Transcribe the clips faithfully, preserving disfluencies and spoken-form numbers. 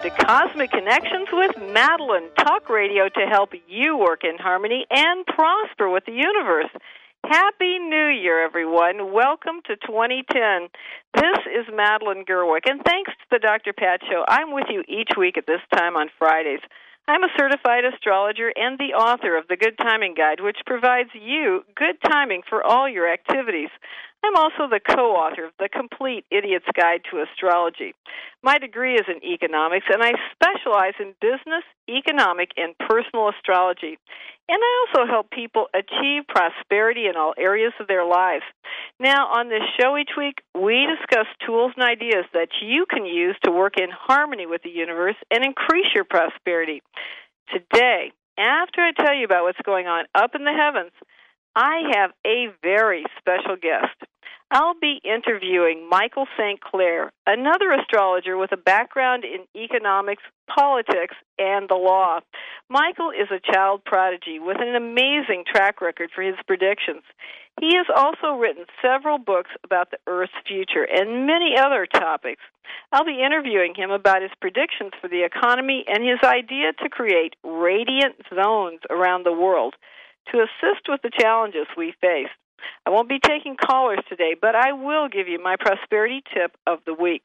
to Cosmic Connections with Madeline, talk radio to help you work in harmony and prosper with the universe. Happy New Year, everyone. Welcome to twenty ten. This is Madeline Gerwick, and thanks to the Doctor Pat Show, I'm with you each week at this time on Fridays. I'm a certified astrologer and the author of the Good Timing Guide, which provides you good timing for all your activities. I'm also the co-author of The Complete Idiot's Guide to Astrology. My degree is in economics, and I specialize in business, economic, and personal astrology. And I also help people achieve prosperity in all areas of their lives. Now, on this show each week, we discuss tools and ideas that you can use to work in harmony with the universe and increase your prosperity. Today, after I tell you about what's going on up in the heavens, I have a very special guest. I'll be interviewing Michael Saint Clair, another astrologer with a background in economics, politics, and the law. Michael is a child prodigy with an amazing track record for his predictions. He has also written several books about the Earth's future and many other topics. I'll be interviewing him about his predictions for the economy and his idea to create radiant zones around the world to assist with the challenges we face. I won't be taking callers today, but I will give you my prosperity tip of the week.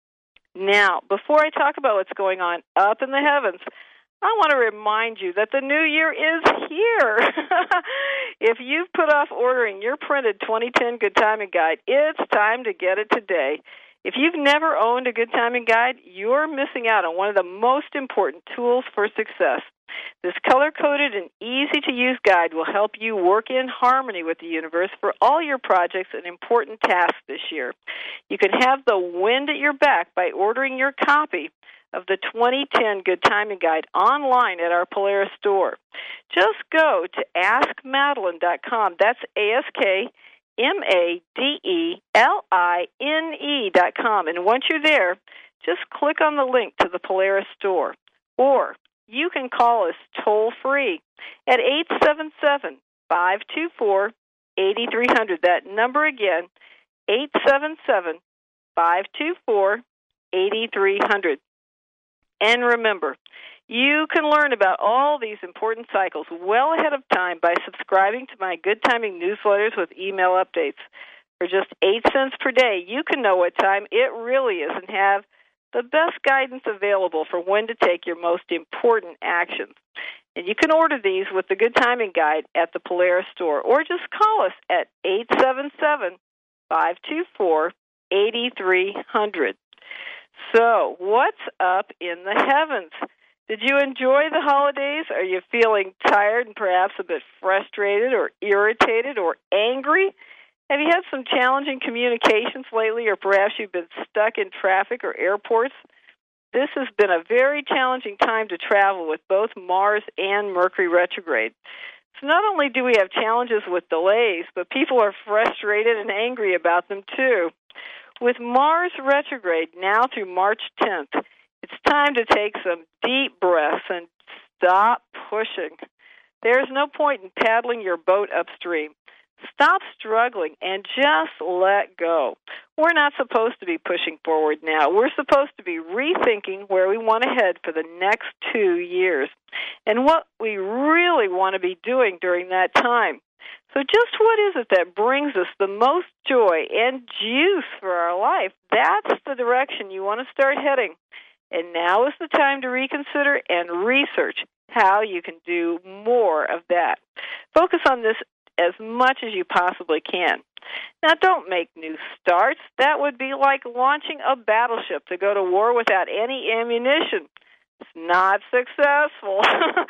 Now, before I talk about what's going on up in the heavens, I want to remind you that the new year is here. If you've put off ordering your printed twenty ten Good Timing Guide, it's time to get it today. If you've never owned a Good Timing Guide, you're missing out on one of the most important tools for success. This color-coded and easy-to-use guide will help you work in harmony with the universe for all your projects and important tasks this year. You can have the wind at your back by ordering your copy of the twenty ten Good Timing Guide online at our Polaris store. Just go to ask madeline dot com. That's A S K M A D E L I N E dot com. And once you're there, just click on the link to the Polaris store. Or you can call us toll-free at eight seven seven, five two four, eight three zero zero. That number again, eight seven seven, five two four, eight three zero zero. And remember, you can learn about all these important cycles well ahead of time by subscribing to my Good Timing newsletters with email updates. For just eight cents per day, you can know what time it really is and have the best guidance available for when to take your most important actions. And you can order these with the Good Timing Guide at the Polaris store, or just call us at eight seven seven, five two four, eight three zero zero. So, what's up in the heavens? Did you enjoy the holidays? Are you feeling tired and perhaps a bit frustrated or irritated or angry? Have you had some challenging communications lately, or perhaps you've been stuck in traffic or airports? This has been a very challenging time to travel with both Mars and Mercury retrograde. So not only do we have challenges with delays, but people are frustrated and angry about them too. With Mars retrograde now through March tenth, it's time to take some deep breaths and stop pushing. There's no point in paddling your boat upstream. Stop struggling and just let go. We're not supposed to be pushing forward now. We're supposed to be rethinking where we want to head for the next two years and what we really want to be doing during that time. So just what is it that brings us the most joy and juice for our life? That's the direction you want to start heading. And now is the time to reconsider and research how you can do more of that. Focus on this as much as you possibly can. Now, don't make new starts. That would be like launching a battleship to go to war without any ammunition. It's not successful.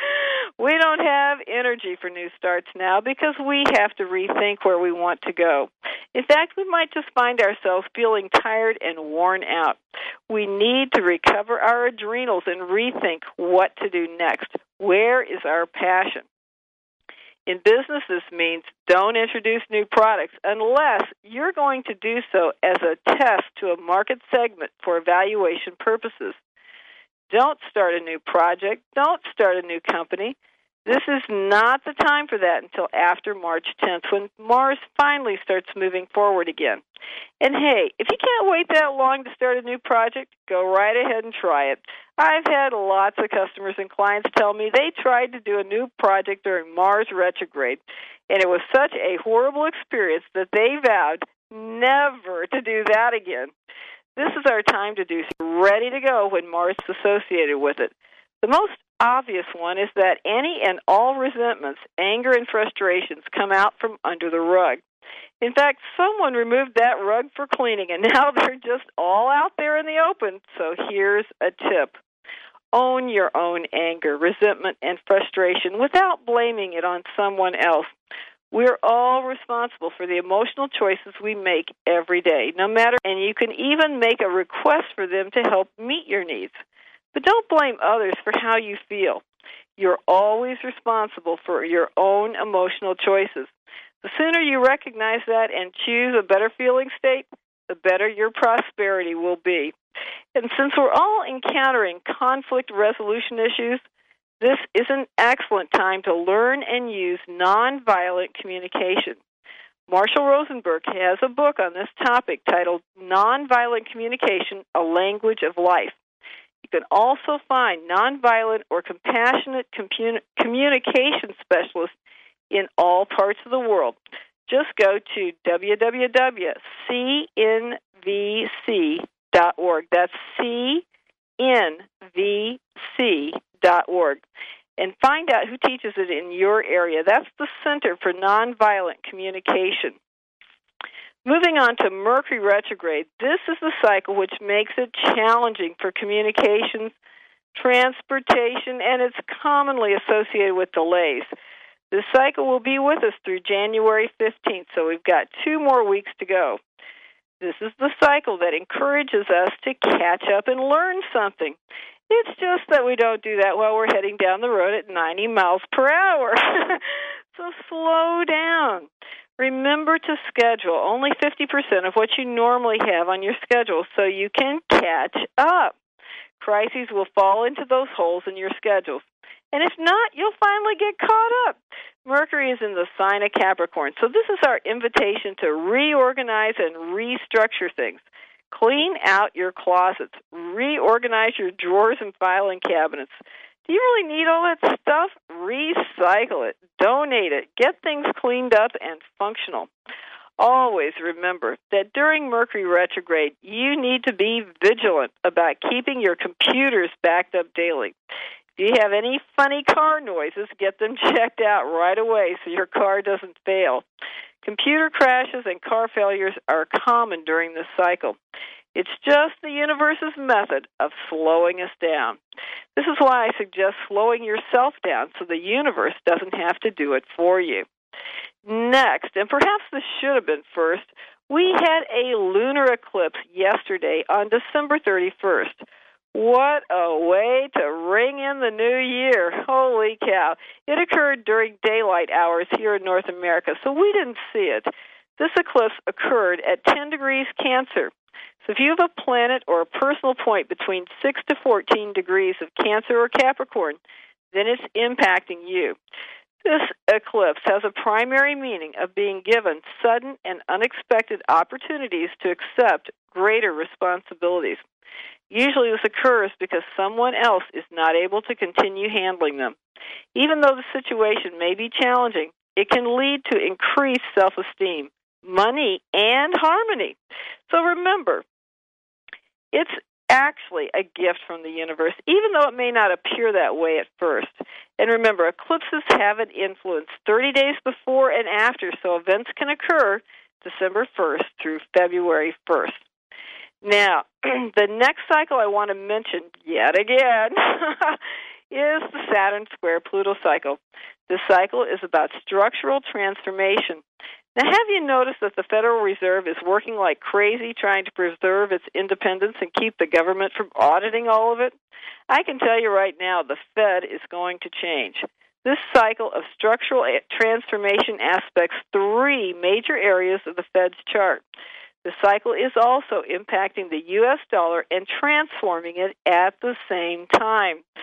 We don't have energy for new starts now because we have to rethink where we want to go. In fact, we might just find ourselves feeling tired and worn out. We need to recover our adrenals and rethink what to do next. Where is our passion? In business, this means don't introduce new products unless you're going to do so as a test to a market segment for evaluation purposes. Don't start a new project. Don't start a new company. This is not the time for that until after March tenth, when Mars finally starts moving forward again. And hey, if you can't wait that long to start a new project, go right ahead and try it. I've had lots of customers and clients tell me they tried to do a new project during Mars retrograde, and it was such a horrible experience that they vowed never to do that again. This is our time to do so, ready to go when Mars is associated with it. The most obvious one is that any and all resentments, anger, and frustrations come out from under the rug. In fact, someone removed that rug for cleaning, and now they're just all out there in the open. So here's a tip. Own your own anger, resentment, and frustration without blaming it on someone else. We're all responsible for the emotional choices we make every day, no matter, and you can even make a request for them to help meet your needs. But don't blame others for how you feel. You're always responsible for your own emotional choices. The sooner you recognize that and choose a better feeling state, the better your prosperity will be. And since we're all encountering conflict resolution issues, this is an excellent time to learn and use nonviolent communication. Marshall Rosenberg has a book on this topic titled Nonviolent Communication, A Language of Life. You can also find nonviolent or compassionate commun- communication specialists in all parts of the world. Just go to w w w dot c n v c dot org. That's c n v c dot org. And find out who teaches it in your area. That's the Center for Nonviolent Communication. Moving on to Mercury retrograde, this is the cycle which makes it challenging for communications, transportation, and it's commonly associated with delays. This cycle will be with us through January fifteenth, so we've got two more weeks to go. This is the cycle that encourages us to catch up and learn something. It's just that we don't do that while we're heading down the road at ninety miles per hour. So slow down. Remember to schedule only fifty percent of what you normally have on your schedule so you can catch up. Crises will fall into those holes in your schedules. And if not, you'll finally get caught up. Mercury is in the sign of Capricorn, so this is our invitation to reorganize and restructure things. Clean out your closets. Reorganize your drawers and filing cabinets. Do you really need all that stuff? Recycle it. Donate it. Get things cleaned up and functional. Always remember that during Mercury retrograde, you need to be vigilant about keeping your computers backed up daily. If you have any funny car noises, get them checked out right away so your car doesn't fail. Computer crashes and car failures are common during this cycle. It's just the universe's method of slowing us down. This is why I suggest slowing yourself down so the universe doesn't have to do it for you. Next, and perhaps this should have been first, we had a lunar eclipse yesterday on December thirty-first. What a way to ring in the new year. Holy cow. It occurred during daylight hours here in North America, so we didn't see it. This eclipse occurred at ten degrees Cancer. So if you have a planet or a personal point between six to fourteen degrees of Cancer or Capricorn, then it's impacting you. This eclipse has a primary meaning of being given sudden and unexpected opportunities to accept greater responsibilities. Usually this occurs because someone else is not able to continue handling them. Even though the situation may be challenging, it can lead to increased self-esteem, money, and harmony. So remember, it's actually a gift from the universe, even though it may not appear that way at first. And remember, eclipses have an influence thirty days before and after, so events can occur December first through February first. Now, the next cycle I want to mention yet again is the Saturn square Pluto cycle. This cycle is about structural transformation. Now, have you noticed that the Federal Reserve is working like crazy trying to preserve its independence and keep the government from auditing all of it? I can tell you right now, the Fed is going to change. This cycle of structural transformation aspects three major areas of the Fed's chart. The cycle is also impacting the U S dollar and transforming it at the same time.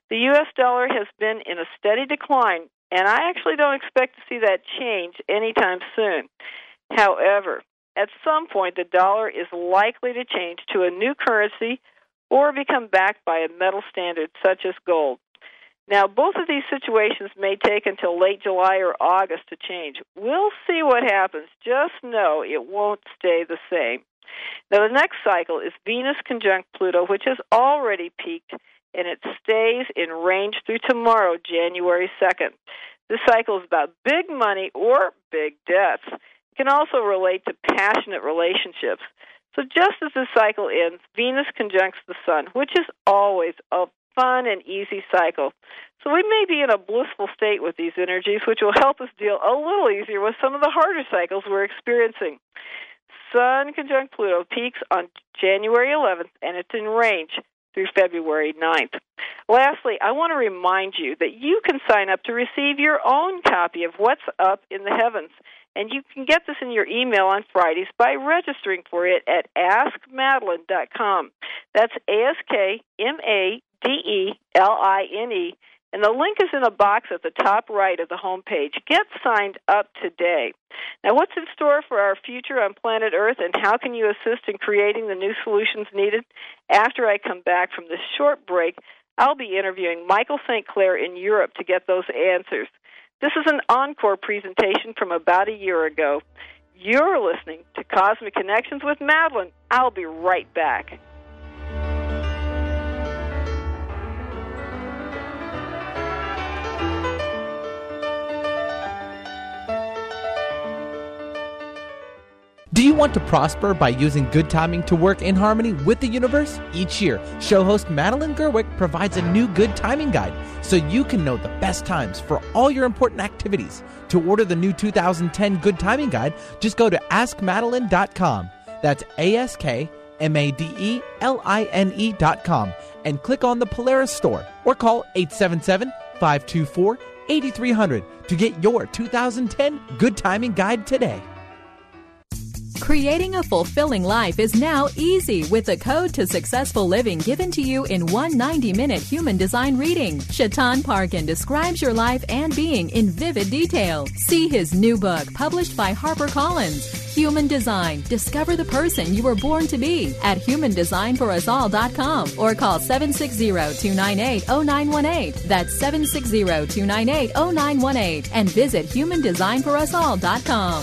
The U S dollar has been in a steady decline, and I actually don't expect to see that change anytime soon. However, at some point, the dollar is likely to change to a new currency or become backed by a metal standard such as gold. Now, both of these situations may take until late July or August to change. We'll see what happens. Just know it won't stay the same. Now, the next cycle is Venus conjunct Pluto, which has already peaked, and it stays in range through tomorrow, January second. This cycle is about big money or big debts. It can also relate to passionate relationships. So just as this cycle ends, Venus conjuncts the Sun, which is always a fun and easy cycle. So we may be in a blissful state with these energies, which will help us deal a little easier with some of the harder cycles we're experiencing. Sun conjunct Pluto peaks on January eleventh, and it's in range through February ninth. Lastly, I want to remind you that you can sign up to receive your own copy of What's Up in the Heavens, and you can get this in your email on Fridays by registering for it at ask madeline dot com. That's A S K M A D E L I N E, and the link is in a box at the top right of the homepage. Get signed up today. Now, what's in store for our future on planet Earth, and how can you assist in creating the new solutions needed? After I come back from this short break, I'll be interviewing Michael Saint Clair in Europe to get those answers. This is an encore presentation from about a year ago. You're listening to Cosmic Connections with Madeline. I'll be right back. Do you want to prosper by using good timing to work in harmony with the universe? Each year, show host Madeline Gerwick provides a new good timing guide so you can know the best times for all your important activities. To order the new two thousand ten Good Timing Guide, just go to ask madeline dot com. That's A S K M A D E L I N E dot com and click on the Polaris store or call eight seven seven, five two four, eight three zero zero to get your two thousand ten Good Timing Guide today. Creating a fulfilling life is now easy with the code to successful living given to you in one ninety-minute human design reading. Shaitan Parkin describes your life and being in vivid detail. See his new book, published by HarperCollins, Human Design. Discover the person you were born to be at human design for us all dot com or call seven six zero, two nine eight, zero nine one eight. That's seven six zero, two nine eight, zero nine one eight and visit human design for us all dot com.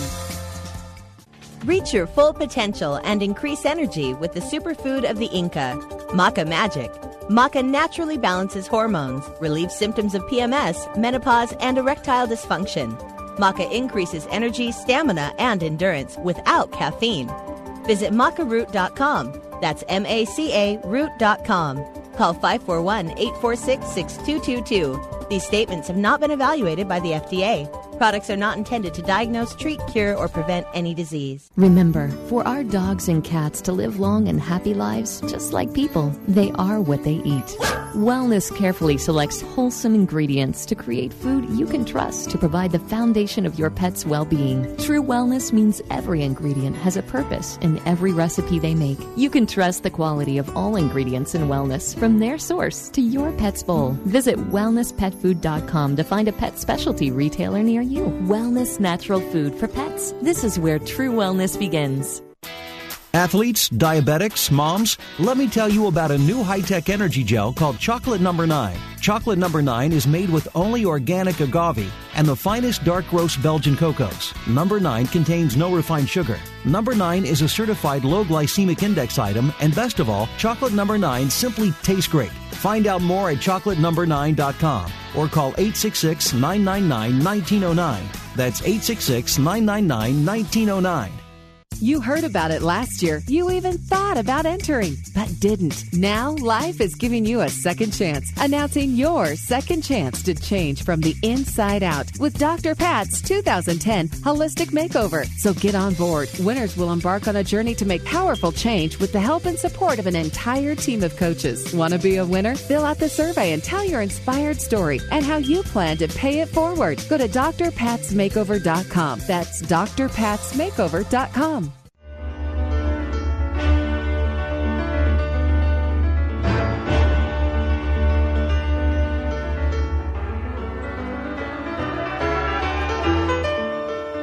Reach your full potential and increase energy with the superfood of the Inca, Maca Magic. Maca naturally balances hormones, relieves symptoms of P M S, menopause, and erectile dysfunction. Maca increases energy, stamina, and endurance without caffeine. Visit maca root dot com. That's M A C A root dot com. Call five four one, eight four six, six two two two. These statements have not been evaluated by the F D A. Products are not intended to diagnose, treat, cure, or prevent any disease. Remember, for our dogs and cats to live long and happy lives, just like people, they are what they eat. Wellness carefully selects wholesome ingredients to create food you can trust to provide the foundation of your pet's well-being. True wellness means every ingredient has a purpose in every recipe they make. You can trust the quality of all ingredients in wellness from their source to your pet's bowl. Visit wellness pet food dot com to find a pet specialty retailer near you. Wellness natural food for pets. This is where true wellness begins. Athletes, diabetics, moms, let me tell you about a new high-tech energy gel called Chocolate Number nine. Chocolate Number nine is made with only organic agave and the finest dark roast Belgian cocos. Number nine contains no refined sugar. Number nine is a certified low glycemic index item, and best of all, Chocolate Number nine simply tastes great. Find out more at chocolate number nine dot com or call eight six six, nine nine nine, one nine zero nine. That's eight six six, nine nine nine, one nine zero nine. You heard about it last year. You even thought about entering, but didn't. Now, life is giving you a second chance, announcing your second chance to change from the inside out with Doctor Pat's two thousand ten Holistic Makeover. So get on board. Winners will embark on a journey to make powerful change with the help and support of an entire team of coaches. Want to be a winner? Fill out the survey and tell your inspired story and how you plan to pay it forward. Go to D R pats makeover dot com. That's D R pats makeover dot com.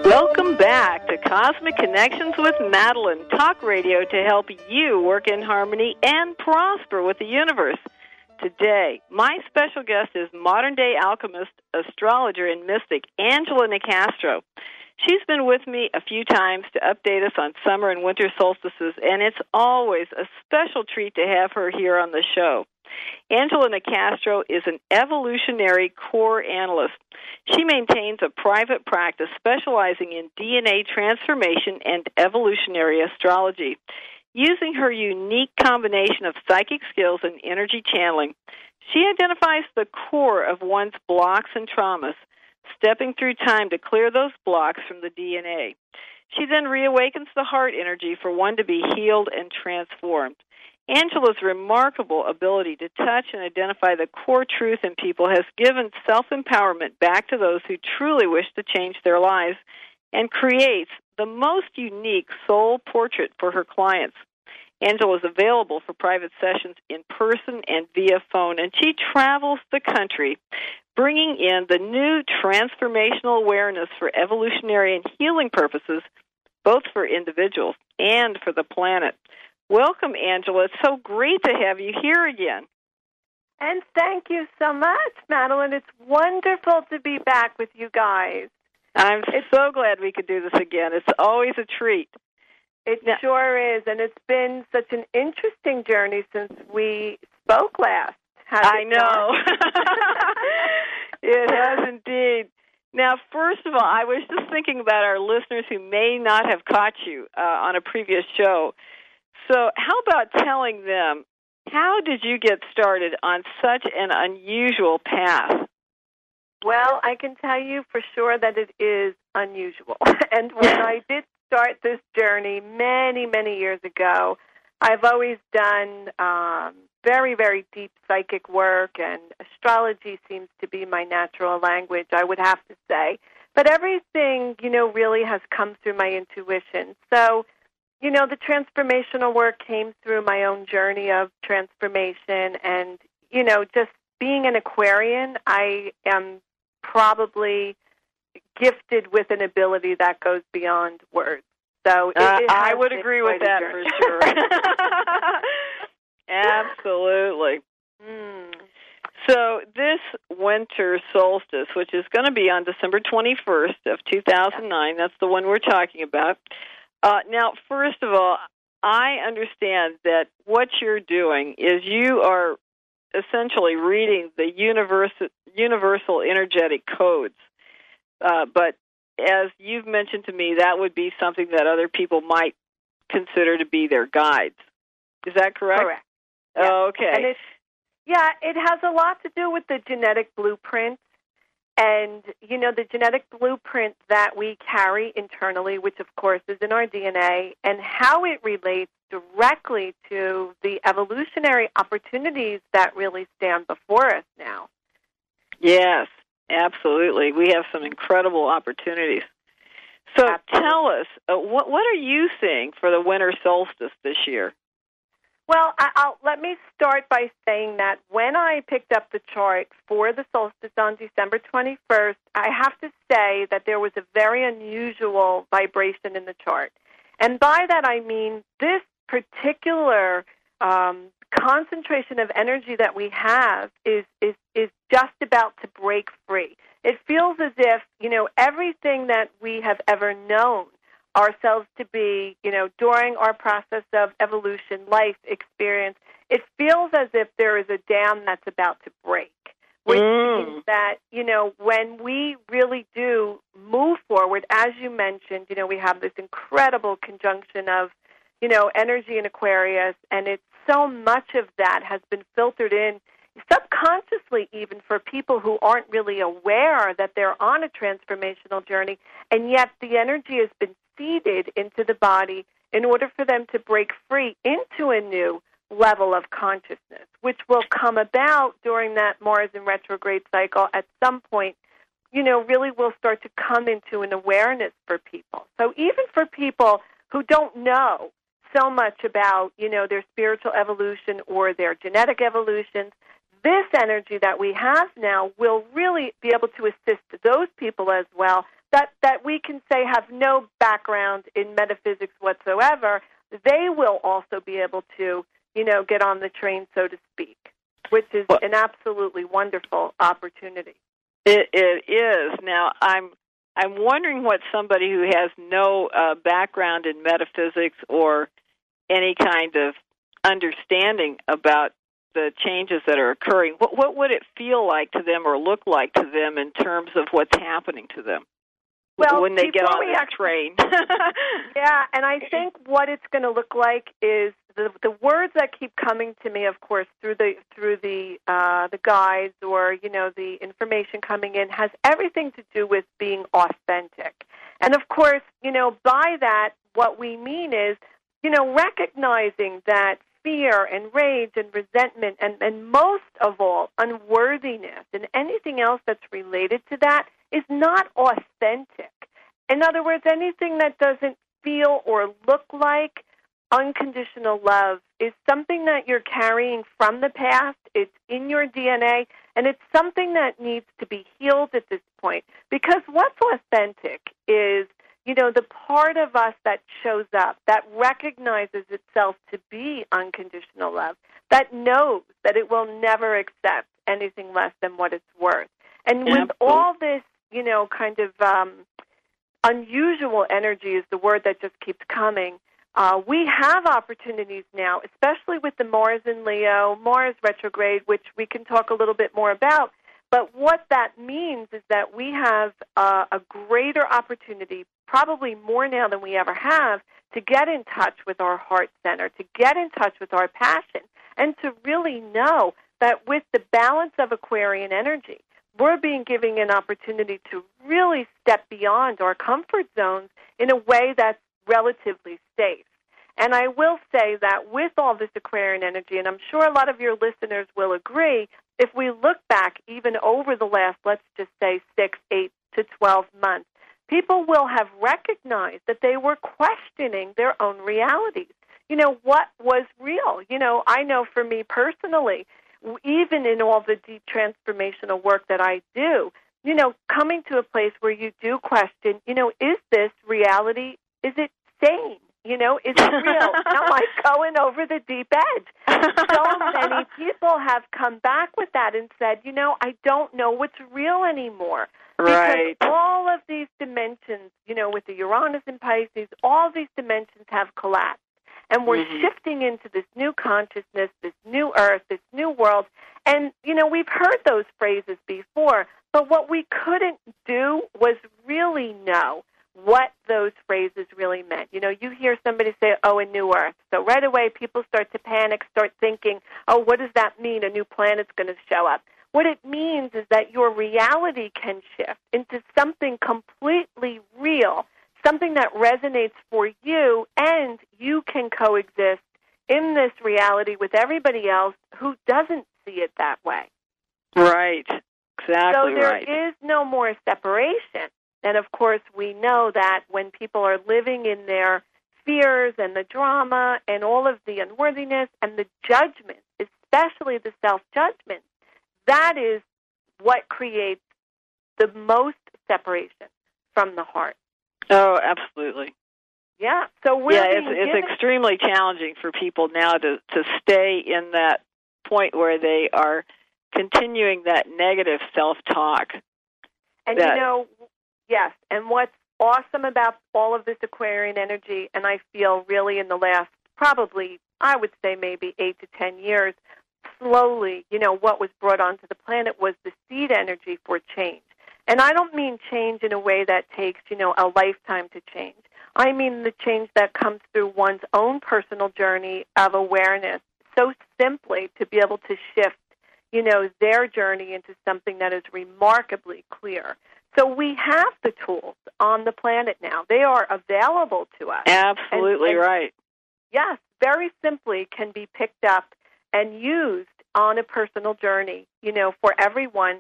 Welcome back to Cosmic Connections with Madeline, talk radio to help you work in harmony and prosper with the universe. Today, my special guest is modern-day alchemist, astrologer, and mystic, Angela Nicastro. She's been with me a few times to update us on summer and winter solstices, and it's always a special treat to have her here on the show. Angela Nicastro is an evolutionary core analyst. She maintains a private practice specializing in D N A transformation and evolutionary astrology. Using her unique combination of psychic skills and energy channeling, she identifies the core of one's blocks and traumas, stepping through time to clear those blocks from the D N A. She then reawakens the heart energy for one to be healed and transformed. Angela's remarkable ability to touch and identify the core truth in people has given self-empowerment back to those who truly wish to change their lives and creates the most unique soul portrait for her clients. Angela is available for private sessions in person and via phone, and she travels the country bringing in the new transformational awareness for evolutionary and healing purposes, both for individuals and for the planet. Welcome, Angela. It's so great to have you here again. And thank you so much, Madeline. It's wonderful to be back with you guys. I'm it's, so glad we could do this again. It's always a treat. It now, sure is, and it's been such an interesting journey since we spoke last. I know. It has indeed. Now, first of all, I was just thinking about our listeners who may not have caught you uh, on a previous show. So how about telling them, how did you get started on such an unusual path? Well, I can tell you for sure that it is unusual. And when I did start this journey many, many years ago, I've always done um, very, very deep psychic work, and astrology seems to be my natural language, I would have to say. But everything, you know, really has come through my intuition. So, you know, the transformational work came through my own journey of transformation, and, you know, just being an Aquarian, I am probably gifted with an ability that goes beyond words. So it, uh, it I would agree with that for sure. Absolutely. Mm. So this winter solstice, which is going to be on December twenty-first of two thousand nine, that's the one we're talking about. Uh, now, first of all, I understand that what you're doing is you are essentially reading the universal, universal energetic codes. Uh, but as you've mentioned to me, that would be something that other people might consider to be their guides. Is that correct? Correct. Yes. Oh, okay. And it's, yeah, it has a lot to do with the genetic blueprint. And, you know, the genetic blueprint that we carry internally, which, of course, is in our D N A, and how it relates directly to the evolutionary opportunities that really stand before us now. Yes, absolutely. We have some incredible opportunities. So absolutely. Tell us, uh, what, what are you seeing for the winter solstice this year? Well, I'll, let me start by saying that when I picked up the chart for the solstice on December twenty-first, I have to say that there was a very unusual vibration in the chart. And by that I mean this particular um, concentration of energy that we have is, is, is just about to break free. It feels as if, you know, everything that we have ever known ourselves to be, you know, during our process of evolution, life experience, it feels as if there is a dam that's about to break, which mm. means that, you know, when we really do move forward, as you mentioned, you know, we have this incredible conjunction of, you know, energy in Aquarius, and it's so much of that has been filtered in subconsciously even for people who aren't really aware that they're on a transformational journey, and yet the energy has been seeded into the body in order for them to break free into a new level of consciousness, which will come about during that Mars in retrograde cycle at some point, you know, really will start to come into an awareness for people. So even for people who don't know so much about, you know, their spiritual evolution or their genetic evolutions, this energy that we have now will really be able to assist those people as well that, that we can say have no background in metaphysics whatsoever, they will also be able to, you know, get on the train, so to speak, which is well, an absolutely wonderful opportunity. It, it is. Now, I'm I'm wondering what somebody who has no uh, background in metaphysics or any kind of understanding about the changes that are occurring, what, what would it feel like to them or look like to them in terms of what's happening to them well, when they get on the actually, train? Yeah, and I think what it's going to look like is the the words that keep coming to me, of course, through the through the uh, the guides or, you know, the information coming in has everything to do with being authentic. And of course, you know, by that, what we mean is, you know, recognizing that fear and rage and resentment and, and most of all, unworthiness and anything else that's related to that is not authentic. In other words, anything that doesn't feel or look like unconditional love is something that you're carrying from the past. It's in your D N A, and it's something that needs to be healed at this point. Because what's authentic is, you know, the part of us that shows up, that recognizes itself to be unconditional love, that knows that it will never accept anything less than what it's worth. And with all this, you know, kind of um, unusual energy is the word that just keeps coming, uh, we have opportunities now, especially with the Mars in Leo, Mars retrograde, which we can talk a little bit more about. But what that means is that we have uh, a greater opportunity, probably more now than we ever have, to get in touch with our heart center, to get in touch with our passion, and to really know that with the balance of Aquarian energy, we're being given an opportunity to really step beyond our comfort zones in a way that's relatively safe. And I will say that with all this Aquarian energy, and I'm sure a lot of your listeners will agree, if we look back even over the last, let's just say, six, eight to twelve months, people will have recognized that they were questioning their own realities. You know, what was real? You know, I know for me personally, even in all the deep transformational work that I do, you know, coming to a place where you do question, you know, is this reality? Is it sane? You know, is it real? Am I going over the deep edge? So many people have come back with that and said, you know, I don't know what's real anymore. Right. Because all of these dimensions, you know, with the Uranus and Pisces, all these dimensions have collapsed. And we're mm-hmm. shifting into this new consciousness, this new earth, this new world. And, you know, we've heard those phrases before, but what we couldn't do was really know what those phrases really meant. You know, you hear somebody say, oh, a new earth. So right away people start to panic, start thinking, oh, what does that mean? A new planet's going to show up. What it means is that your reality can shift into something completely real, something that resonates for you, and you can coexist in this reality with everybody else who doesn't see it that way. Right. Exactly right. So there right. is no more separation. And, of course, we know that when people are living in their fears and the drama and all of the unworthiness and the judgment, especially the self-judgment, that is what creates the most separation from the heart. Oh, absolutely. Yeah. So we're yeah, being it's, it's given... extremely challenging for people now to, to stay in that point where they are continuing that negative self-talk. And, that... you know, yes, and what's awesome about all of this Aquarian energy, and I feel really in the last probably, I would say maybe eight to ten years, slowly, you know, what was brought onto the planet was the seed energy for change. And I don't mean change in a way that takes, you know, a lifetime to change. I mean the change that comes through one's own personal journey of awareness, so simply to be able to shift, you know, their journey into something that is remarkably clear. So we have the tools on the planet now. They are available to us. Absolutely and, and right. Yes, very simply can be picked up and used on a personal journey, you know, for everyone.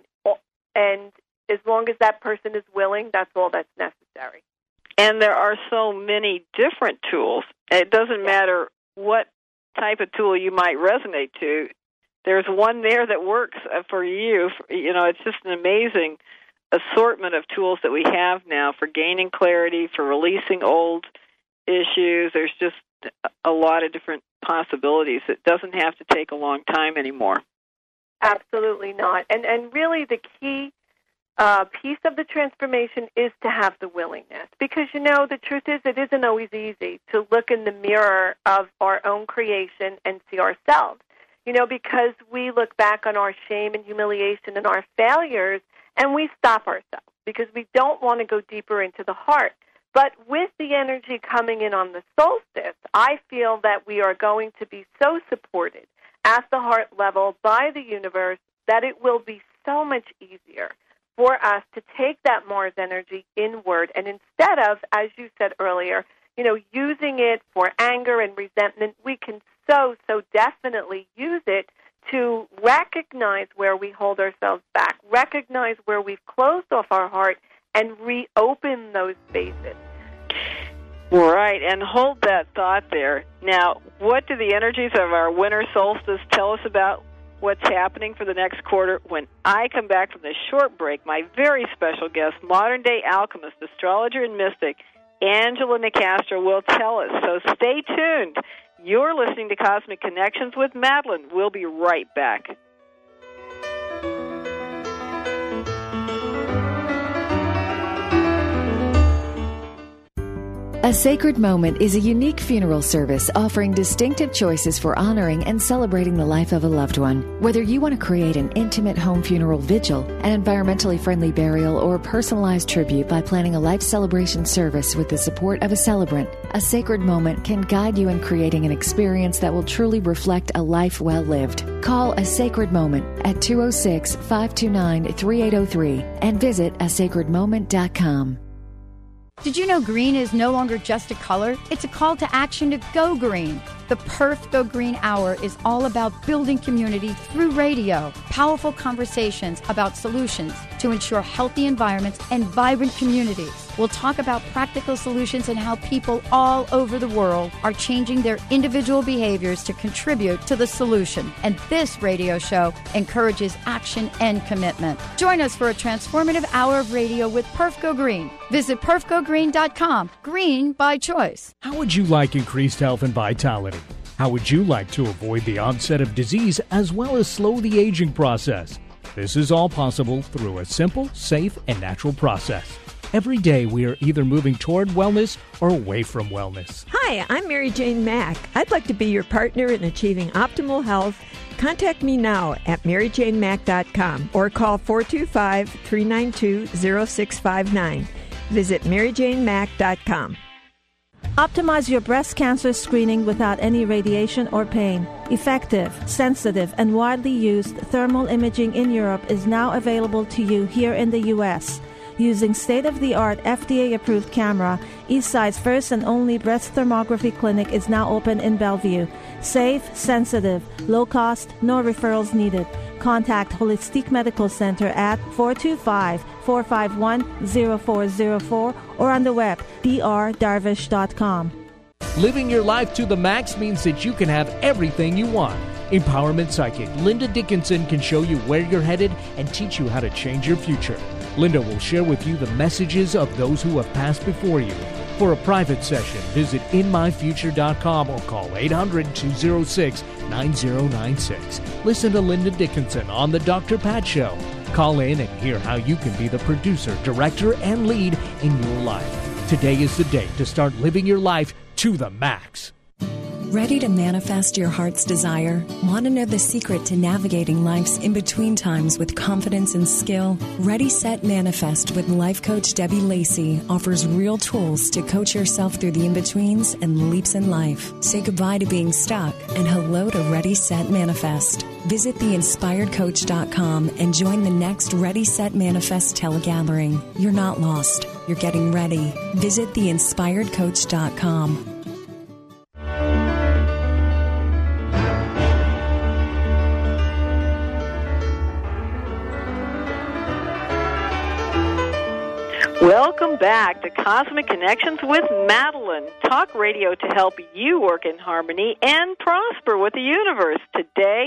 And as long as that person is willing, that's all that's necessary. And there are so many different tools. It doesn't yes. matter what type of tool you might resonate to. There's one there that works for you. You know, it's just an amazing assortment of tools that we have now for gaining clarity, for releasing old issues. There's just a lot of different possibilities. It doesn't have to take a long time anymore. Absolutely not. And and really the key uh, piece of the transformation is to have the willingness. Because, you know, the truth is it isn't always easy to look in the mirror of our own creation and see ourselves. You know, because we look back on our shame and humiliation and our failures, and we stop ourselves because we don't want to go deeper into the heart. But with the energy coming in on the solstice, I feel that we are going to be so supported at the heart level by the universe that it will be so much easier for us to take that Mars energy inward. And instead of, as you said earlier, you know, using it for anger and resentment, we can so, so definitely use it to recognize where we hold ourselves back, recognize where we've closed off our heart, and reopen those spaces. Right, and hold that thought there. Now, what do the energies of our winter solstice tell us about what's happening for the next quarter? When I come back from this short break, my very special guest, modern-day alchemist, astrologer, and mystic, Angela Nicastro, will tell us. So stay tuned. You're listening to Cosmic Connections with Madeline. We'll be right back. A Sacred Moment is a unique funeral service offering distinctive choices for honoring and celebrating the life of a loved one. Whether you want to create an intimate home funeral vigil, an environmentally friendly burial, or personalized tribute by planning a life celebration service with the support of a celebrant, A Sacred Moment can guide you in creating an experience that will truly reflect a life well lived. Call A Sacred Moment at two oh six, five two nine, three eight oh three and visit a sacred moment dot com. Did you know green is no longer just a color? It's a call to action to go green. The Perf Go Green Hour is all about building community through radio. Powerful conversations about solutions to ensure healthy environments and vibrant communities. We'll talk about practical solutions and how people all over the world are changing their individual behaviors to contribute to the solution. And this radio show encourages action and commitment. Join us for a transformative hour of radio with Perf Go Green. Visit perf go green dot com. Green by choice. How would you like increased health and vitality? How would you like to avoid the onset of disease as well as slow the aging process? This is all possible through a simple, safe, and natural process. Every day we are either moving toward wellness or away from wellness. Hi, I'm Mary Jane Mack. I'd like to be your partner in achieving optimal health. Contact me now at mary jane mack dot com or call four two five, three nine two, zero six five nine. Visit mary jane mack dot com. Optimize your breast cancer screening without any radiation or pain. Effective, sensitive, and widely used thermal imaging in Europe is now available to you here in the U S Using state-of-the-art F D A-approved camera, Eastside's first and only breast thermography clinic is now open in Bellevue. Safe, sensitive, low cost, no referrals needed. Contact Holistic Medical Center at four two five, four five one, zero four zero four or on the web, d r darvish dot com. Living your life to the max means that you can have everything you want. Empowerment Psychic Linda Dickinson can show you where you're headed and teach you how to change your future. Linda will share with you the messages of those who have passed before you. For a private session, visit in my future dot com or call eight hundred, two oh six, nine oh nine six. Listen to Linda Dickinson on The Doctor Pat Show. Call in and hear how you can be the producer, director, and lead in your life. Today is the day to start living your life to the max. Ready to manifest your heart's desire? Want to know the secret to navigating life's in-between times with confidence and skill? Ready, Set, Manifest with life coach Debbie Lacey offers real tools to coach yourself through the in-betweens and leaps in life. Say goodbye to being stuck and hello to Ready, Set, Manifest. Visit the inspired coach dot com and join the next Ready, Set, Manifest telegathering. You're not lost. You're getting ready. Visit the inspired coach dot com. Welcome back to Cosmic Connections with Madeline, talk radio to help you work in harmony and prosper with the universe. Today,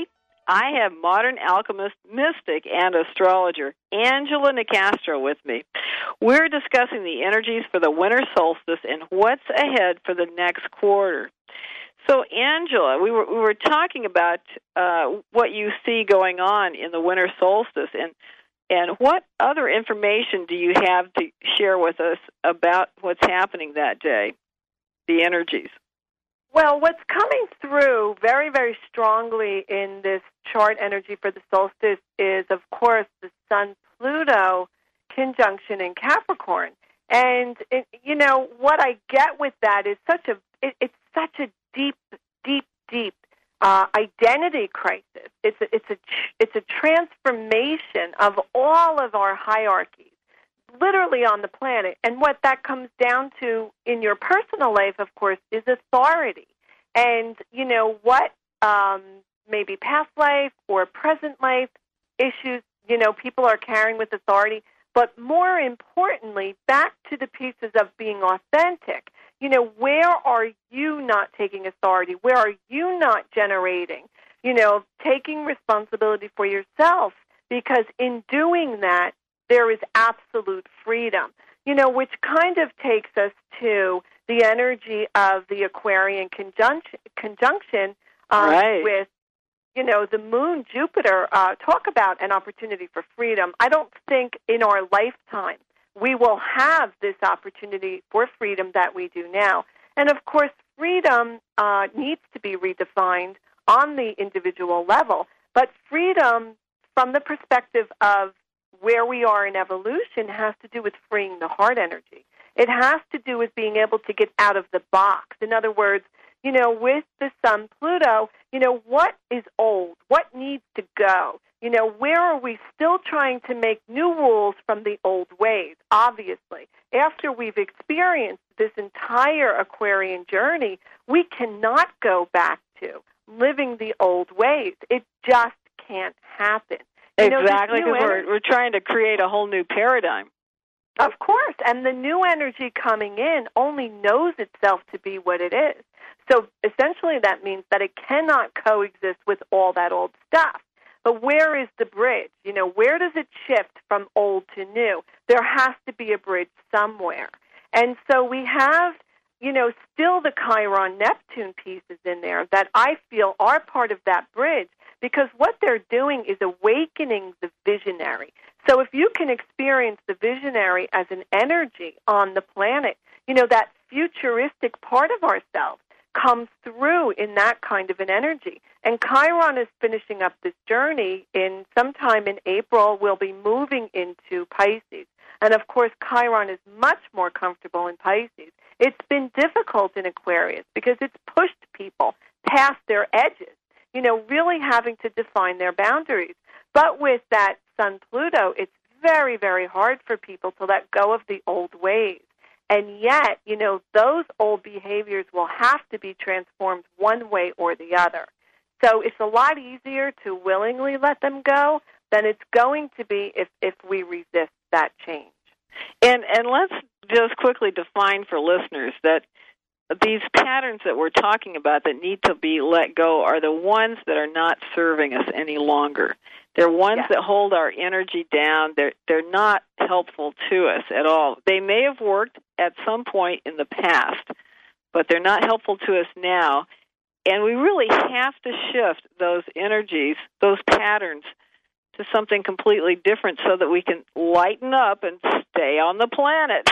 I have modern alchemist, mystic, and astrologer Angela Nicastro with me. We're discussing the energies for the winter solstice and what's ahead for the next quarter. So, Angela, we were we were talking about uh, what you see going on in the winter solstice, and and what other information do you have to share with us about what's happening that day, the energies? Well, what's coming through very, very strongly in this chart energy for the solstice is, of course, the Sun-Pluto conjunction in Capricorn. And, it, you know, what I get with that is such a, it, it's such a deep, deep, deep uh, identity crisis. It's a, it's a, it's a transformation of all of our hierarchies, literally on the planet. And what that comes down to in your personal life, of course, is authority. And, you know, what um, maybe past life or present life issues, you know, people are carrying with authority. But more importantly, back to the pieces of being authentic. You know, where are you not taking authority? Where are you not generating? You know, taking responsibility for yourself, because in doing that, there is absolute freedom, you know, which kind of takes us to the energy of the Aquarian conjunction, conjunction um, right. with, you know, the moon, Jupiter. Uh, talk about an opportunity for freedom. I don't think in our lifetime we will have this opportunity for freedom that we do now. And, of course, freedom uh, needs to be redefined on the individual level. But freedom from the perspective of where we are in evolution has to do with freeing the heart energy. It has to do with being able to get out of the box. In other words, you know, with the Sun Pluto, you know, what is old? What needs to go? You know, where are we still trying to make new rules from the old ways? Obviously, after we've experienced this entire Aquarian journey, we cannot go back to living the old ways. It just can't happen. You know, exactly, because ener- we're, we're trying to create a whole new paradigm. Of course, and the new energy coming in only knows itself to be what it is. So essentially that means that it cannot coexist with all that old stuff. But where is the bridge? You know, where does it shift from old to new? There has to be a bridge somewhere. And so we have, you know, still the Chiron-Neptune pieces in there that I feel are part of that bridge, because what they're doing is awakening the visionary. So if you can experience the visionary as an energy on the planet, you know, that futuristic part of ourselves comes through in that kind of an energy. And Chiron is finishing up this journey in sometime in April. We'll be moving into Pisces. And, of course, Chiron is much more comfortable in Pisces. It's been difficult in Aquarius because it's pushed people past their edges, you know, really having to define their boundaries. But with that Sun-Pluto, it's very, very hard for people to let go of the old ways. And yet, you know, those old behaviors will have to be transformed one way or the other. So it's a lot easier to willingly let them go than it's going to be if, if we resist that change. And and let's just quickly define for listeners that these patterns that we're talking about that need to be let go are the ones that are not serving us any longer. They're ones yes. that hold our energy down. They're, they're not helpful to us at all. They may have worked at some point in the past, but they're not helpful to us now. And we really have to shift those energies, those patterns, to something completely different so that we can lighten up and stay on the planet.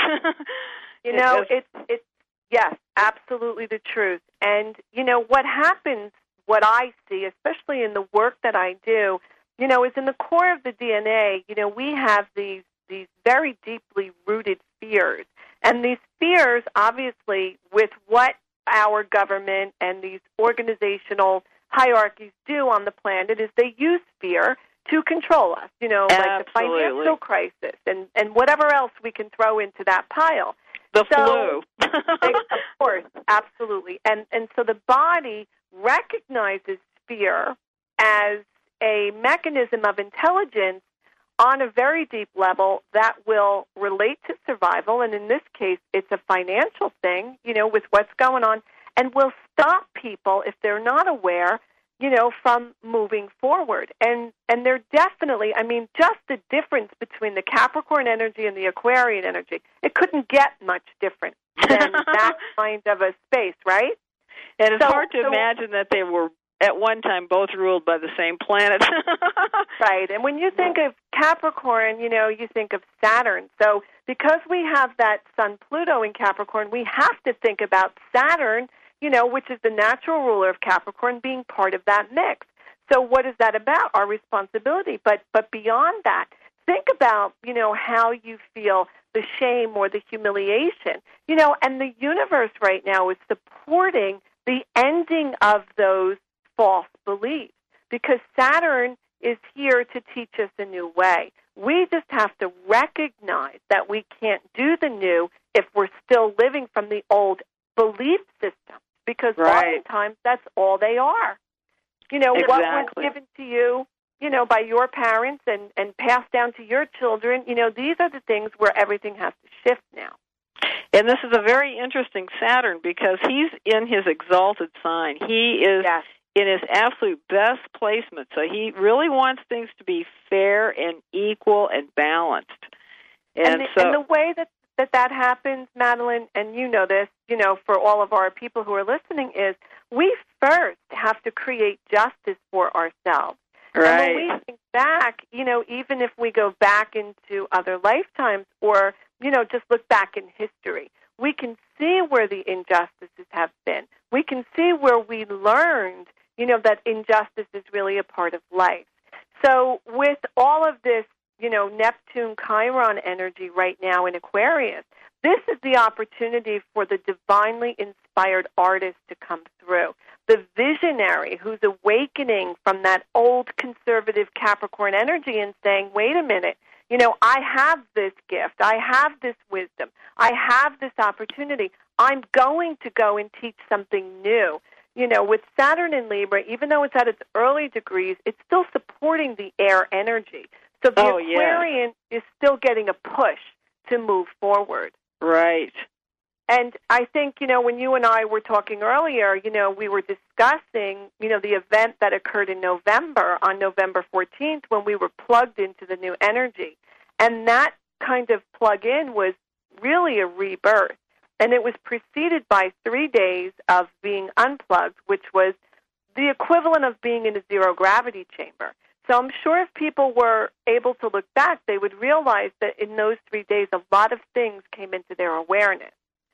you know, it's, it's, yes, absolutely the truth. And, you know, what happens, what I see, especially in the work that I do, you know, is in the core of the D N A, you know, we have these these very deeply rooted fears. And these fears, obviously, with what our government and these organizational hierarchies do on the planet is they use fear to control us, you know, Absolutely. like the financial crisis and, and whatever else we can throw into that pile. The so, flu. Of course, absolutely. And and so the body recognizes fear as a mechanism of intelligence on a very deep level that will relate to survival, and in this case, it's a financial thing, you know, with what's going on, and will stop people, if they're not aware, you know, from moving forward. And and they're definitely, I mean, just the difference between the Capricorn energy and the Aquarian energy, it couldn't get much different than that kind of a space, right? And it's so, hard to so, imagine that they were at one time both ruled by the same planet. Right. And when you think of Capricorn, you know, you think of Saturn. So because we have that Sun-Pluto in Capricorn, we have to think about Saturn, you know, which is the natural ruler of Capricorn, being part of that mix. So what is that about? Our responsibility. But but beyond that, think about, you know, how you feel, the shame or the humiliation. You know, and the universe right now is supporting the ending of those false beliefs, because Saturn is here to teach us a new way. We just have to recognize that we can't do the new if we're still living from the old belief system, because right. oftentimes that's all they are. You know, exactly. what was given to you, you know, by your parents and, and passed down to your children, you know, these are the things where everything has to shift now. And this is a very interesting Saturn, because he's in his exalted sign. He is yes. in his absolute best placement. So he really wants things to be fair and equal and balanced. And, and, the, so, and the way that, that that happens, Madeline, and you know this, you know, for all of our people who are listening, is we first have to create justice for ourselves. Right. And when we think back, you know, even if we go back into other lifetimes or, you know, just look back in history, we can see where the injustices have been. We can see where we learned, you know, that injustice is really a part of life. So with all of this, you know, Neptune Chiron energy right now in Aquarius, this is the opportunity for the divinely inspired artist to come through. The visionary who's awakening from that old conservative Capricorn energy and saying, wait a minute, you know, I have this gift. I have this wisdom. I have this opportunity. I'm going to go and teach something new. You know, with Saturn in Libra, even though it's at its early degrees, it's still supporting the air energy. So the oh, Aquarian yeah. is still getting a push to move forward. Right. And I think, you know, when you and I were talking earlier, you know, we were discussing, you know, the event that occurred in November, on November fourteenth, when we were plugged into the new energy. And that kind of plug-in was really a rebirth. And it was preceded by three days of being unplugged, which was the equivalent of being in a zero-gravity chamber. So I'm sure if people were able to look back, they would realize that in those three days, a lot of things came into their awareness,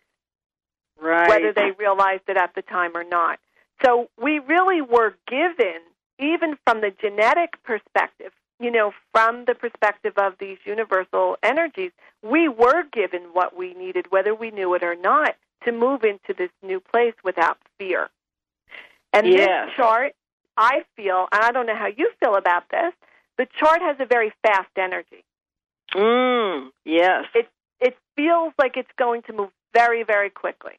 right. whether they realized it at the time or not. So we really were given, even from the genetic perspective, you know, from the perspective of these universal energies, we were given what we needed, whether we knew it or not, to move into this new place without fear. And yes. this chart, I feel, and I don't know how you feel about this, the chart has a very fast energy. Mm, yes. It it feels like it's going to move very, very quickly.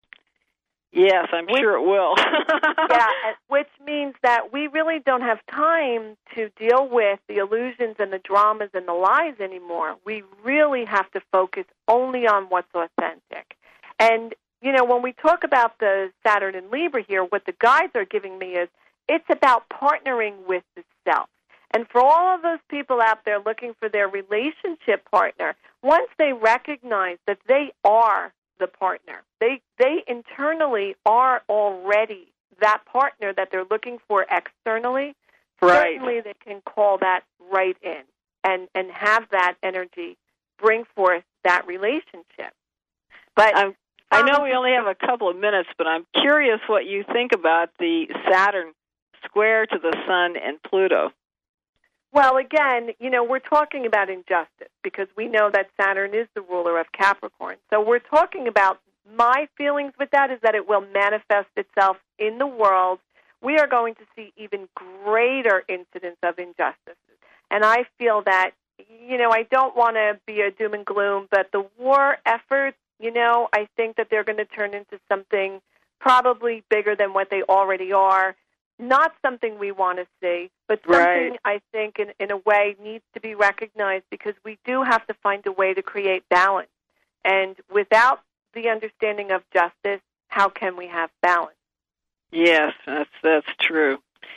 Yes, I'm which, sure it will. yeah, which means that we really don't have time to deal with the illusions and the dramas and the lies anymore. We really have to focus only on what's authentic. And, you know, when we talk about the Saturn in Libra here, what the guides are giving me is it's about partnering with the self. And for all of those people out there looking for their relationship partner, once they recognize that they are the partner, they they internally are already that partner that they're looking for externally, right. certainly they can call that right in and, and have that energy bring forth that relationship. But I'm, I know we only have a couple of minutes, but I'm curious what you think about the Saturn square to the Sun and Pluto. Well, again, you know, we're talking about injustice because we know that Saturn is the ruler of Capricorn. So we're talking about my feelings with that is that it will manifest itself in the world. We are going to see even greater incidents of injustices. And I feel that, you know, I don't want to be a doom and gloom, but the war efforts, you know, I think that they're going to turn into something probably bigger than what they already are. Not something we want to see, but something right. I think in, in a way needs to be recognized because we do have to find a way to create balance. And without the understanding of justice, how can we have balance? Yes, that's that's true.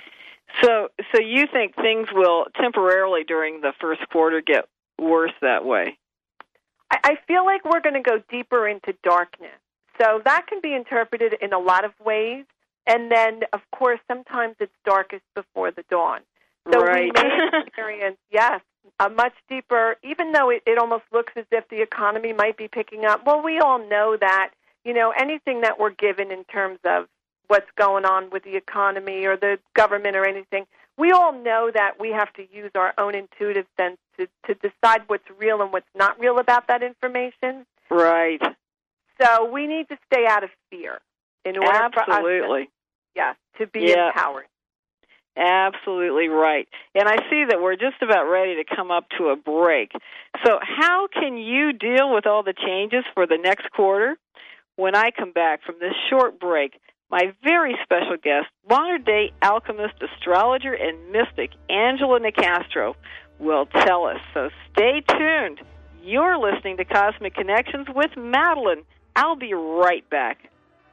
So, so you think things will temporarily during the first quarter get worse that way? I, I feel like we're going to go deeper into darkness. So that can be interpreted in a lot of ways. And then, of course, sometimes it's darkest before the dawn. So right. we may experience, yes, a much deeper, even though it, it almost looks as if the economy might be picking up. Well, we all know that, you know, anything that we're given in terms of what's going on with the economy or the government or anything, we all know that we have to use our own intuitive sense to, to decide what's real and what's not real about that information. Right. So we need to stay out of fear in order Absolutely. for us to, yeah, to be yeah. empowered. Absolutely right. And I see that we're just about ready to come up to a break. So how can you deal with all the changes for the next quarter? When I come back from this short break, my very special guest, modern-day alchemist, astrologer, and mystic, Angela Nicastro, will tell us. So stay tuned. You're listening to Cosmic Connections with Madeline. I'll be right back.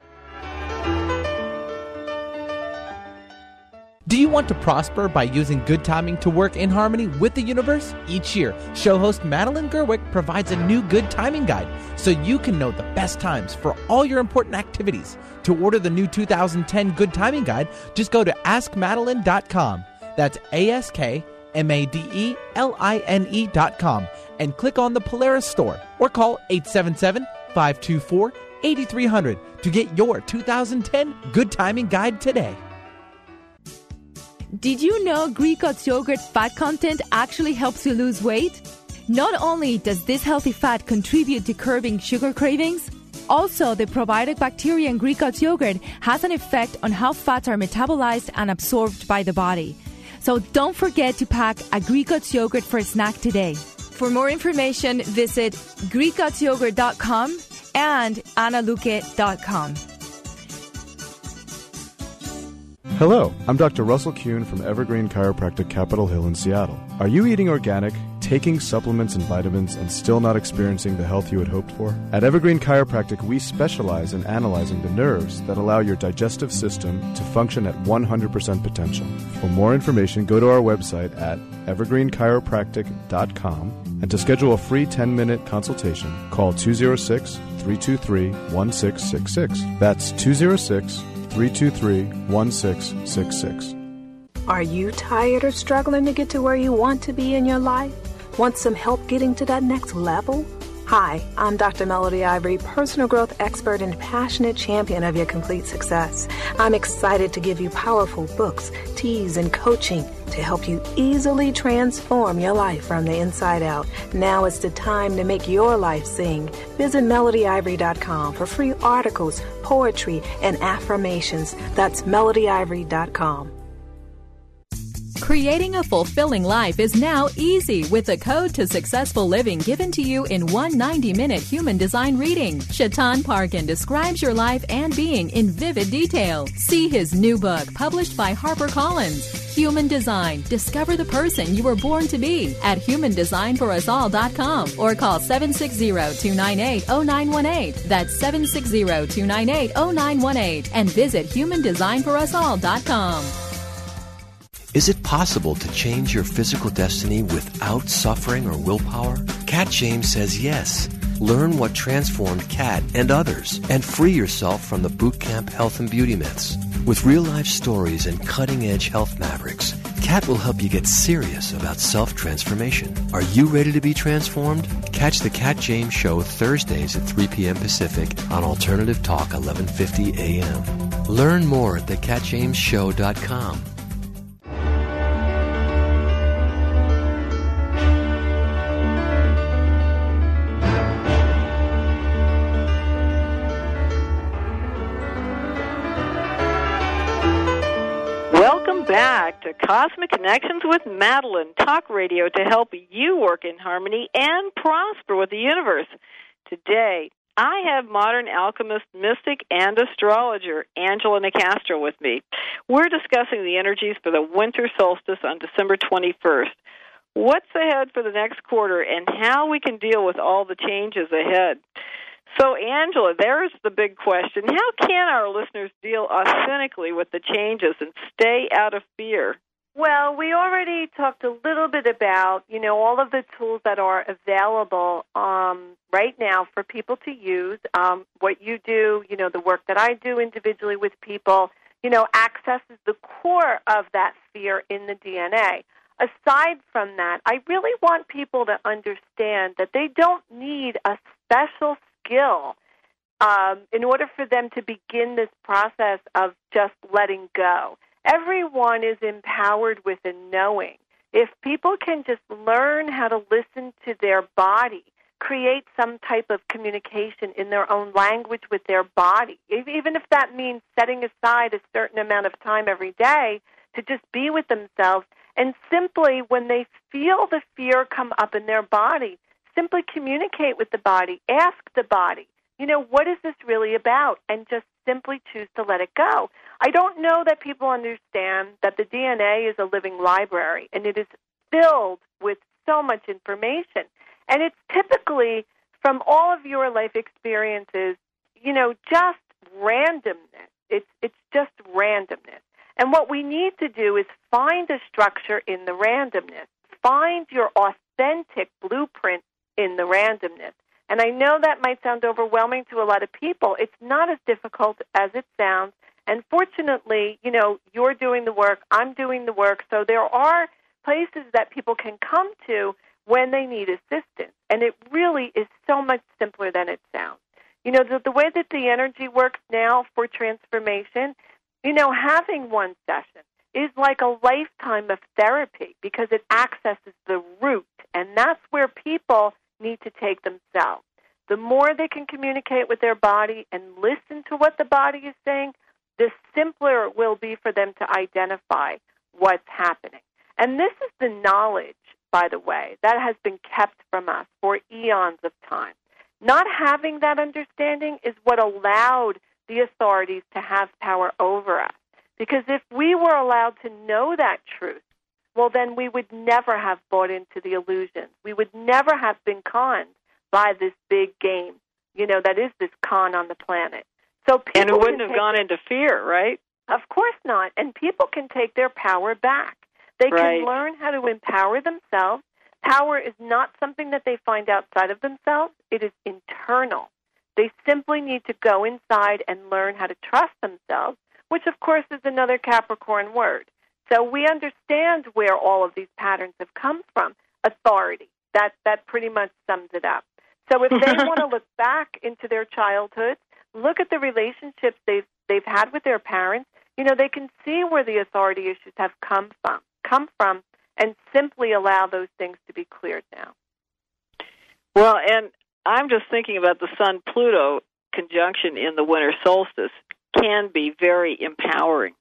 Do you want to prosper by using good timing to work in harmony with the universe? Each year, show host Madeline Gerwick provides a new good timing guide so you can know the best times for all your important activities. To order the new two thousand ten Good Timing Guide, just go to ask madeline dot com. That's A S K M A D E L I N E dot com and click on the Polaris store or call eight seven seven, five two four, eight three zero zero to get your two thousand ten Good Timing Guide today. Did you know Greek God's yogurt fat content actually helps you lose weight? Not only does this healthy fat contribute to curbing sugar cravings, also the probiotic bacteria in Greek God's yogurt has an effect on how fats are metabolized and absorbed by the body. So don't forget to pack a Greek God's yogurt for a snack today. For more information, visit greek gods yogurt dot com and anna luque dot com. Hello, I'm Doctor Russell Kuhn from Evergreen Chiropractic Capitol Hill in Seattle. Are you eating organic, taking supplements and vitamins, and still not experiencing the health you had hoped for? At Evergreen Chiropractic, we specialize in analyzing the nerves that allow your digestive system to function at one hundred percent potential. For more information, go to our website at evergreen chiropractic dot com, and to schedule a free ten-minute consultation, call two oh six, three two three, one six six six. That's two oh six, three two three, one six six six. Are you tired or struggling to get to where you want to be in your life? Want some help getting to that next level? Hi, I'm Doctor Melody Ivory, personal growth expert and passionate champion of your complete success. I'm excited to give you powerful books, teas, and coaching to help you easily transform your life from the inside out. Now is the time to make your life sing. Visit melody ivory dot com for free articles, poetry, and affirmations. That's melody ivory dot com. Creating a fulfilling life is now easy with the code to successful living given to you in one ninety-minute human design reading. Shaitan Parkin describes your life and being in vivid detail. See his new book published by HarperCollins, Human Design. Discover the person you were born to be at human design for us all dot com or call seven six zero, two nine eight, zero nine one eight. That's seven six zero, two nine eight, zero nine one eight and visit human design for us all dot com. Is it possible to change your physical destiny without suffering or willpower? Kat James says yes. Learn what transformed Kat and others and free yourself from the boot camp health and beauty myths. With real-life stories and cutting-edge health mavericks, Kat will help you get serious about self-transformation. Are you ready to be transformed? Catch the Kat James Show Thursdays at three p.m. Pacific on Alternative Talk eleven fifty a.m. Learn more at the kat james show dot com. Back to Cosmic Connections with Madeline, talk radio to help you work in harmony and prosper with the universe. Today, I have modern alchemist, mystic, and astrologer Angela Nicastro with me. We're discussing the energies for the winter solstice on December twenty-first. What's ahead for the next quarter and how we can deal with all the changes ahead. So, Angela, there's the big question. How can our listeners deal authentically with the changes and stay out of fear? Well, we already talked a little bit about, you know, all of the tools that are available um, right now for people to use. Um, what you do, you know, the work that I do individually with people, you know, accesses the core of that fear in the D N A. Aside from that, I really want people to understand that they don't need a special skill um, in order for them to begin this process of just letting go. Everyone is empowered with a knowing. If people can just learn how to listen to their body, create some type of communication in their own language with their body, even if that means setting aside a certain amount of time every day to just be with themselves, and simply when they feel the fear come up in their body, simply communicate with the body, ask the body, you know, what is this really about? And just simply choose to let it go. I don't know that people understand that the D N A is a living library, and it is filled with so much information. And it's typically from all of your life experiences, you know, just randomness. It's it's just randomness. And what we need to do is find a structure in the randomness. Find your authentic blueprint in the randomness. And I know that might sound overwhelming to a lot of people. It's not as difficult as it sounds. And fortunately, you know, you're doing the work, I'm doing the work, so there are places that people can come to when they need assistance. And it really is so much simpler than it sounds. You know, the, the way that the energy works now for transformation, you know, having one session is like a lifetime of therapy because it accesses the root, and that's where people need to take themselves. The more they can communicate with their body and listen to what the body is saying, the simpler it will be for them to identify what's happening. And this is the knowledge, by the way, that has been kept from us for eons of time. Not having that understanding is what allowed the authorities to have power over us. Because if we were allowed to know that truth, well, then we would never have bought into the illusions. We would never have been conned by this big game, you know, that is this con on the planet. So people and it wouldn't have take gone their, into fear, right? Of course not. And people can take their power back. They right. can learn how to empower themselves. Power is not something that they find outside of themselves. It is internal. They simply need to go inside and learn how to trust themselves, which, of course, is another Capricorn word. So we understand where all of these patterns have come from. Authority. That, that pretty much sums it up. So if they want to look back into their childhood, look at the relationships they've, they've had with their parents, you know, they can see where the authority issues have come from, come from, and simply allow those things to be cleared now. Well, and I'm just thinking about the Sun-Pluto conjunction in the winter solstice can be very empowering.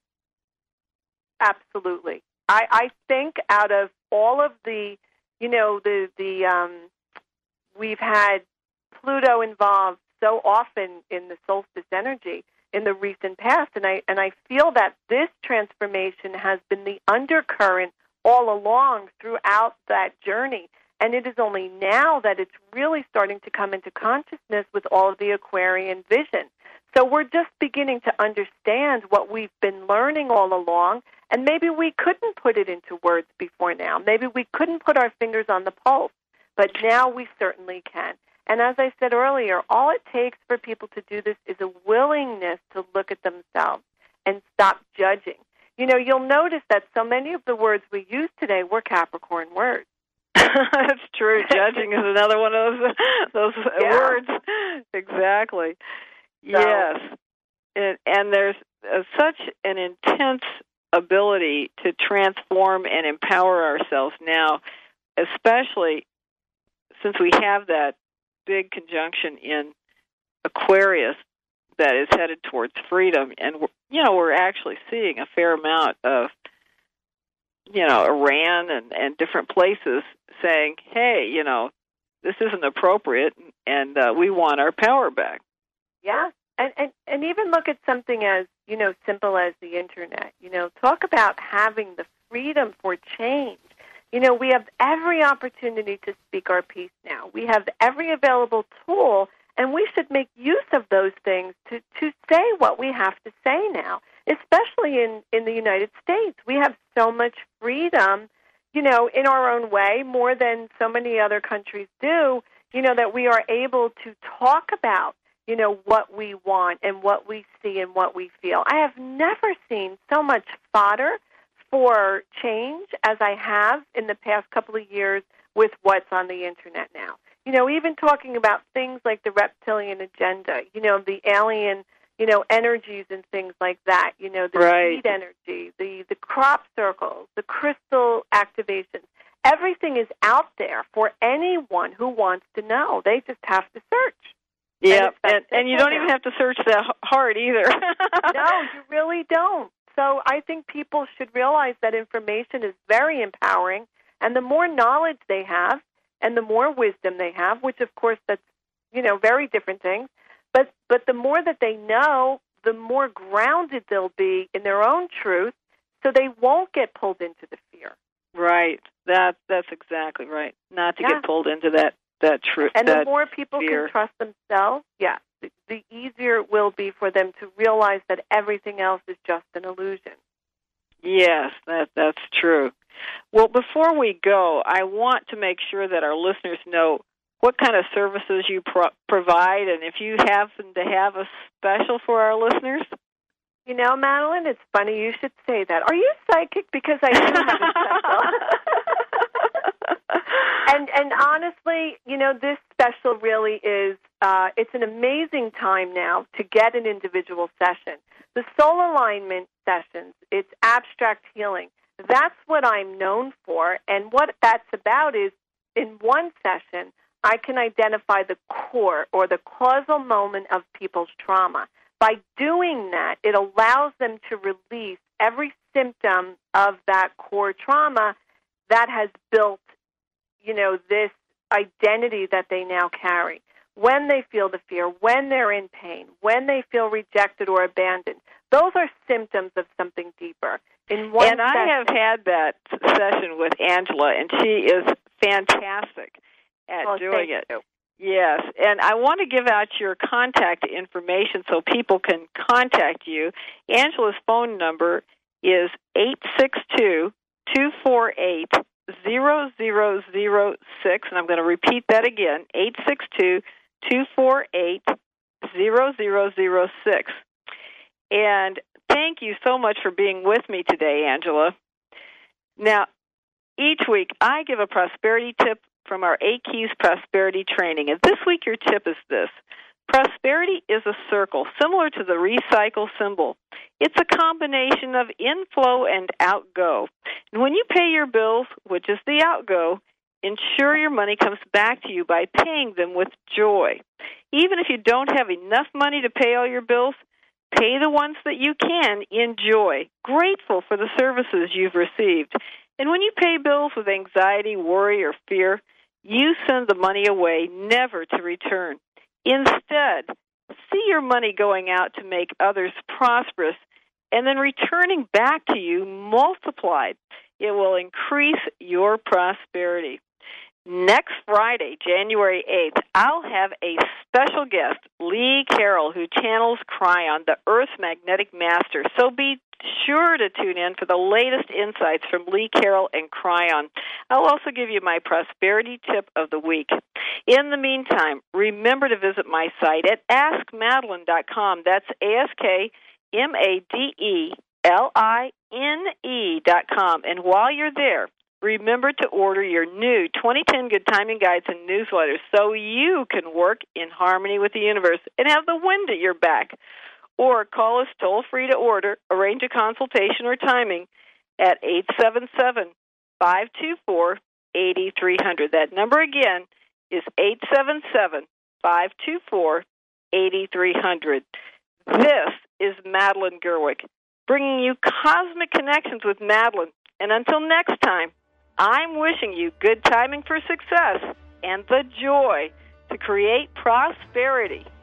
Absolutely. I, I think out of all of the, you know, the, the um, we've had Pluto involved so often in the solstice energy in the recent past, and I and I feel that this transformation has been the undercurrent all along throughout that journey. And it is only now that it's really starting to come into consciousness with all of the Aquarian vision. So we're just beginning to understand what we've been learning all along, and maybe we couldn't put it into words before now. Maybe we couldn't put our fingers on the pulse, but now we certainly can. And as I said earlier, all it takes for people to do this is a willingness to look at themselves and stop judging. You know, you'll notice that so many of the words we use today were Capricorn words. That's true. Judging is another one of those, those yeah. words. Exactly. So, yes. And, and there's uh, such an intense ability to transform and empower ourselves now, especially since we have that big conjunction in Aquarius that is headed towards freedom. And, we're, you know, we're actually seeing a fair amount of, you know, Iran and, and different places saying, hey, you know, this isn't appropriate, and uh, we want our power back. Yeah, and, and and even look at something as, you know, simple as the Internet. You know, talk about having the freedom for change. You know, we have every opportunity to speak our piece now. We have every available tool And we should make use of those things to, to say what we have to say now, especially in, in the United States. We have so much freedom, you know, in our own way, more than so many other countries do, you know, that we are able to talk about, you know, what we want and what we see and what we feel. I have never seen so much fodder for change as I have in the past couple of years with what's on the Internet now. You know, even talking about things like the reptilian agenda, you know, the alien, you know, energies and things like that, you know, the right. seed energy, the, the crop circles, the crystal activations. Everything is out there for anyone who wants to know. They just have to search. Yeah, and, and, and you don't even have to search that hard either. No, you really don't. So I think people should realize that information is very empowering, and the more knowledge they have and the more wisdom they have, which, of course, that's, you know, very different things, but, but the more that they know, the more grounded they'll be in their own truth, so they won't get pulled into the fear. Right. That, that's exactly right. Not to yeah. get pulled into that, that truth. And that the more people fear. can trust themselves, yeah, the, the easier it will be for them to realize that everything else is just an illusion. Yes, that that's true. Well, before we go, I want to make sure that our listeners know what kind of services you pro- provide, and if you happen to have a special for our listeners. You know, Madeline, it's funny you should say that. Are you psychic? Because I do have a special. and and honestly, you know, this special really is, uh, it's an amazing time now to get an individual session. The soul alignment sessions, it's abstract healing. That's what I'm known for, and what that's about is, in one session, I can identify the core or the causal moment of people's trauma. By doing that, it allows them to release every symptom of that core trauma that has built, you know, this identity that they now carry. When they feel the fear, when they're in pain, when they feel rejected or abandoned, those are symptoms of something deeper. In one and I session, have had that session with Angela, and she is fantastic at well, doing thank it. You. Yes, and I want to give out your contact information so people can contact you. Angela's phone number is eight six two, two four eight, zero zero zero six, and I'm going to repeat that again, eight six two, two four eight, zero zero zero six. And thank you so much for being with me today, Angela. Now, each week I give a prosperity tip from our Eight Keys Prosperity Training. And this week your tip is this. Prosperity is a circle, similar to the recycle symbol. It's a combination of inflow and outgo. And when you pay your bills, which is the outgo, ensure your money comes back to you by paying them with joy. Even if you don't have enough money to pay all your bills, pay the ones that you can in joy, grateful for the services you've received. And when you pay bills with anxiety, worry, or fear, you send the money away, never to return. Instead, see your money going out to make others prosperous and then returning back to you multiplied. It will increase your prosperity. Next Friday, January eighth, I'll have a special guest, Lee Carroll, who channels Cryon, the Earth's magnetic master. So be sure to tune in for the latest insights from Lee Carroll and Cryon. I'll also give you my prosperity tip of the week. In the meantime, remember to visit my site at ask madeline dot com. That's A S K M A D E L I N E dot com. And while you're there, remember to order your new twenty ten Good Timing Guides and newsletters so you can work in harmony with the universe and have the wind at your back. Or call us toll-free to order, arrange a consultation or timing at eight seven seven, five two four, eight three zero zero. That number again is eight seven seven, five two four, eight three zero zero. This is Madeline Gerwick, bringing you Cosmic Connections with Madeline. And until next time, I'm wishing you good timing for success and the joy to create prosperity.